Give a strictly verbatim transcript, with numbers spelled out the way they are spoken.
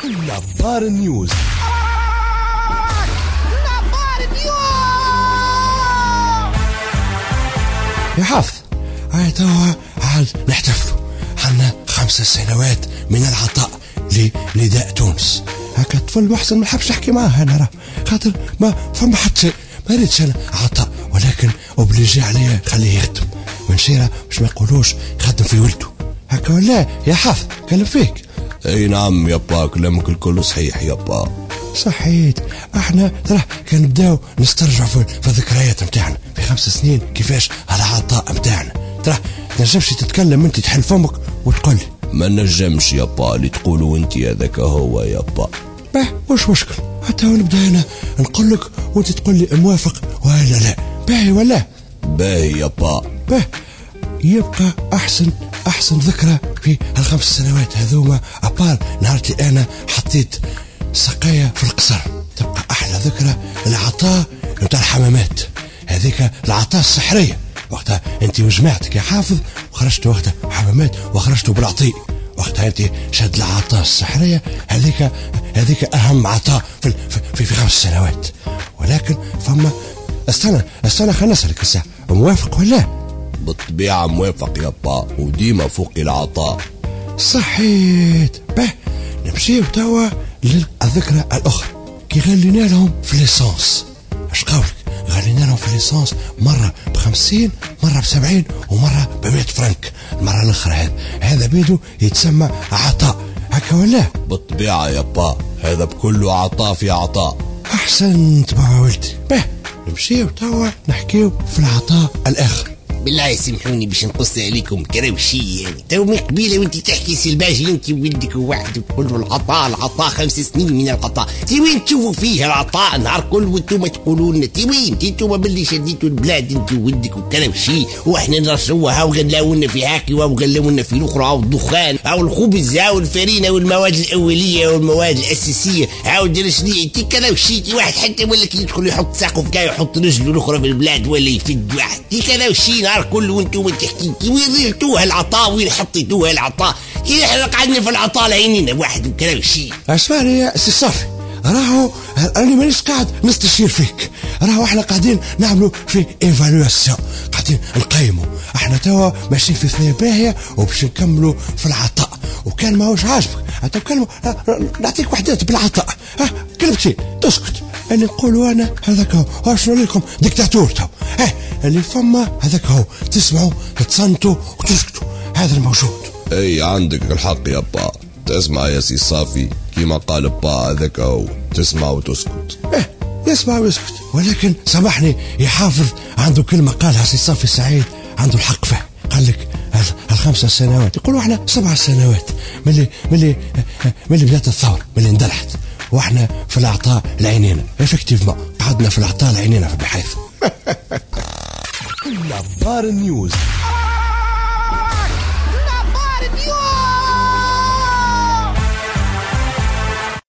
نظار نيوز. نظار نيوز يا حافظ، هاي توا عاد نحتفلوا حنا خمس سنوات من العطاء لنداء تونس. هكا طفل محسن ما نحبش نحكي معاه انا، راه خاطر ما فما حتى شيء، ما ريتش انا عطاء، ولكن اوبليجي عليه خليه يخدم من شيرة باش ما يقولوش يخدم في ولده. هكا ولا يا حافظ؟ كلم فيك. اي نعم يابا، كلامك الكل صحيح يابا. صحيت. احنا ترى كان نبداو نسترجع في, في الذكريات متاعنا في خمس سنين كيفاش العطاء متاعنا. ترى نجمش تتكلم انت تحل فمك وتقول لي ما نجمش يابا اللي تقولوا انت هذاك هو يابا. باه واش مشكل؟ حتى نبدا انا نقول لك وانت تقول لي موافق ولا لا. باهي ولا باهي يابا. باه يبقى احسن احسن ذكرى في هالخمس سنوات هذوما ابار نهار اللي انا حطيت سقايا في القصر، تبقى احلى ذكرى العطاء نتاع الحمامات، هذيك العطاء السحريه. وقتها انت وجماعتك يا حافظ وخرجتوا وقتها حمامات وخرجتوا بالعطي، وقتها انت شد العطاء السحريه هذيك هذيك اهم عطاء في في في خمس سنوات. ولكن فما استنى استنى خلينا نسالك الساعه، موافق ولا؟ بالطبيعه موافق يابا، وديما فوق العطاء. صحيت. به نمشيو توا للذكرى الاخرى كي غلينا لهم في ليسانس. اش قولك؟ غلينا لهم في ليسانس مرة بخمسين، مرة بسبعين، ومرة بمئة فرنك. المرة الاخرى هذا هذا بيدو يتسمى عطاء. هكا ولا؟ بالطبيعة يابا، هذا بكله عطاء في عطاء. احسنت بابا ولدي. به نمشيو توا نحكيو في العطاء الاخر. بالله يسمحوني باش نقص عليكم كراوشي، يعني تو من قبيله وانت تحكي سلباجي انت وولدك وواحد وتقول له العطاء العطاء خمس سنين من العطاء. تي وين تشوفوا فيه العطاء نهار كل وانتم تقولوا لنا؟ تي وين انتم باللي شديتوا البلاد انت وولدك وكراوشي، واحنا نرجعوها وغلاونا في هاكي وغلاونا في الاخرى والدخان او الخبز او الفرينه والمواد الاوليه والمواد الاساسيه عاود رجلي انت كراوشي. تي واحد حتى ولا كي يدخل يحط ساقه في كاي يحط رجله الاخرى في البلاد ولا يفد واحد. تي كراوشي نهار كل وانتم تحكي وين ريتوها العطاء، وين حطيتوها العطاء؟ كي احنا قعدنا في العطاء لعينينا واحد وكلام شيء. اسمعني يا سي صافي، راهو انا مانيش قاعد نستشير فيك، راهو احنا قاعدين نعملوا في ايفالواسيون، قاعدين نقيموا. احنا توا ماشيين في ثنايا باهيه وباش نكملوا في العطاء، وكان ماهوش عاجبك حتى كلمه نعطيك وحدات بالعطاء. ها كلمتين تسكت. اللي نقولوا انا هذاك هو، واش نقول لكم ديكتاتور تو. ها اللي فما هذاك هو، تسمعوا تصنتوا وتسكتوا، هذا الموجود. اي عندك الحق يابا، تسمع يا سي صافي كيما قال با هذاك هو، تسمع وتسكت. اه يسمع ويسكت. ولكن سامحني يا حافظ، عنده كلمه قالها سي صافي السعيد عنده الحق فيها. قال لك الخمسة سنوات، يقولوا احنا سبع سنوات ملي ملي ملي بدات الثوره، ملي اندلعت واحنا في العطاء لعينينا. افكتيفمون قعدنا في العطاء لعينينا بحيث نظار نيوز.